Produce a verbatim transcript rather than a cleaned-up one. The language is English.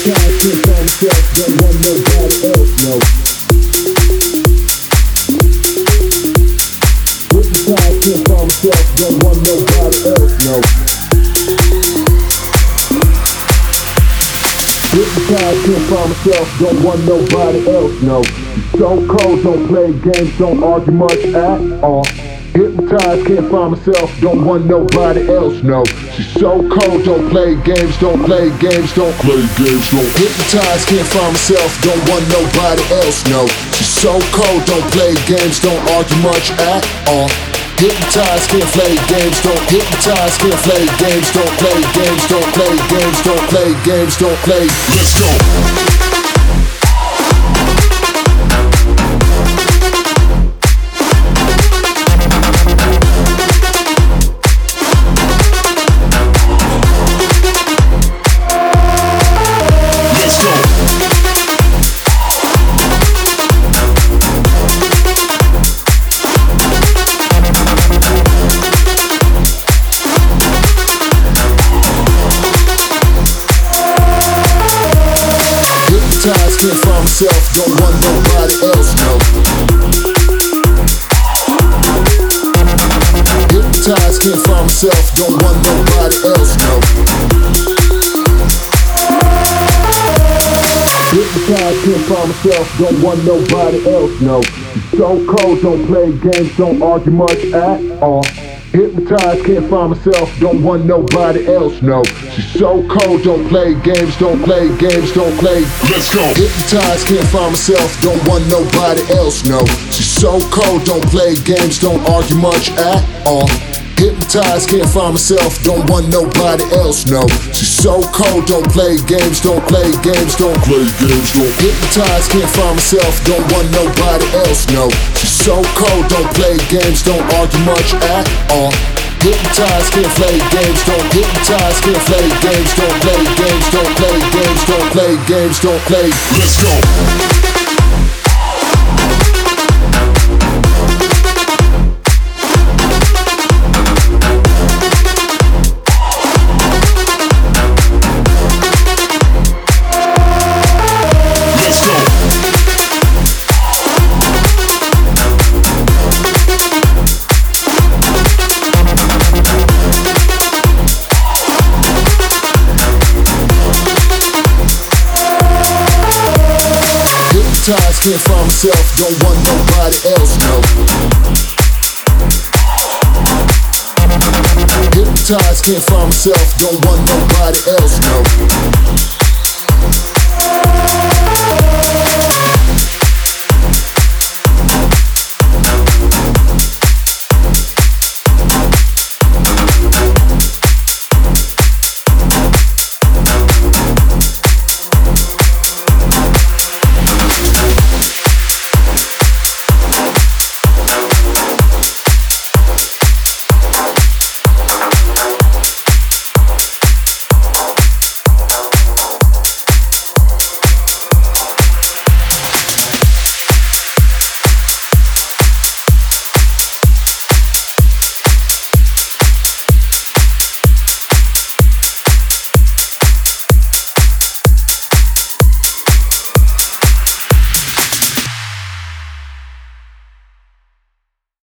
Don't want nobody else, no. You're so cold, don't play games, don't argue much at all. Hypnotized, can't find myself, don't want nobody else, no. She's so cold, don't play games, don't play games, don't play games, don't. Hypnotized, can't find myself, don't want nobody else, no. She's so cold, don't play games, don't argue much at all. Hypnotized, can't play games, don't. Hypnotized, can't play games, don't play games, don't play games, don't play games, don't play. Let's go. Can't find myself, don't want nobody else, no. Hypnotized, can't find myself, don't want nobody else, no. Hypnotized, can't find myself, don't want nobody else, no. You're so cold, don't play games, don't argue much at all. Hypnotized, can't find myself, don't want nobody else, no. She's so cold, don't play games, don't play games, don't play. Let's go. Hypnotized, can't find myself, don't want nobody else, no. She's so cold, don't play games, don't argue much at all. Hypnotized, can't find myself, don't want nobody else, no. She's so cold, don't play games, don't play games, don't play games, don't. Hypnotized, can't find myself, don't want nobody else, no. She's so cold, don't play games, don't argue much at all. Hypnotized, can't play games, don't. Hypnotized, can't play games, don't play games, don't play games, don't play games, don't play. Let's go. Hypnotized, can't find myself, don't want nobody else, no. Hypnotized, can't find myself, don't want nobody else, no.